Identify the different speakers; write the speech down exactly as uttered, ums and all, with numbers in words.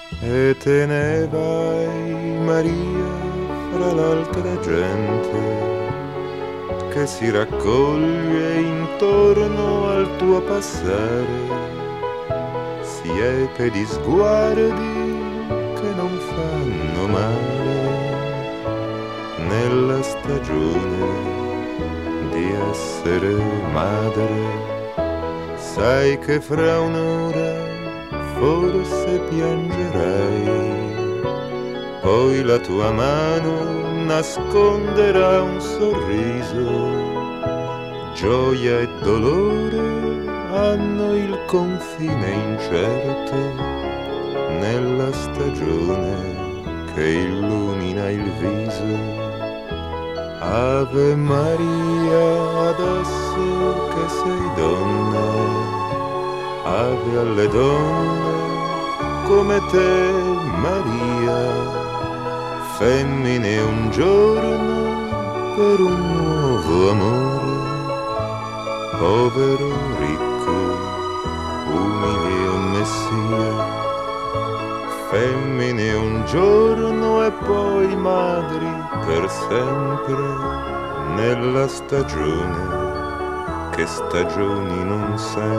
Speaker 1: E te ne vai, Maria, fra l'altra gente che si raccoglie intorno al tuo passare, siepe di sguardi che non fanno male nella stagione di essere madre. Sai che fra un'ora forse piangerai, poi la tua mano nasconderà un sorriso, gioia e dolore hanno il confine incerto nella stagione che illumina il viso. Ave Maria, adesso che sei donna, ave alle donne come te Maria, femmine un giorno per un nuovo amore, povero, ricco, umile o messia, femmine un giorno e poi madri per sempre nella stagione che stagioni non sente.